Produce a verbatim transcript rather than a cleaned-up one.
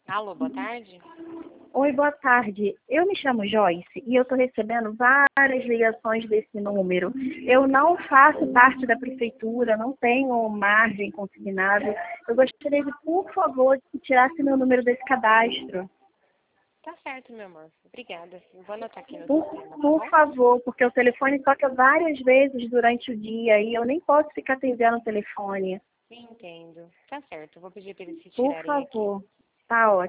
Alô, boa tarde. Oi, boa tarde. Eu me chamo Joyce e eu estou recebendo várias ligações desse número. Eu não faço parte da prefeitura, não tenho margem consignada. Eu gostaria de, por favor, que tirasse meu número desse cadastro. Tá certo, meu amor. Obrigada. Eu vou anotar aqui no Por, sistema, tá por bom? favor, porque o telefone toca várias vezes durante o dia e eu nem posso ficar atendendo o telefone. Entendo. Tá certo. Eu vou pedir para eles se Por tirarem aqui. favor. Tá ótimo.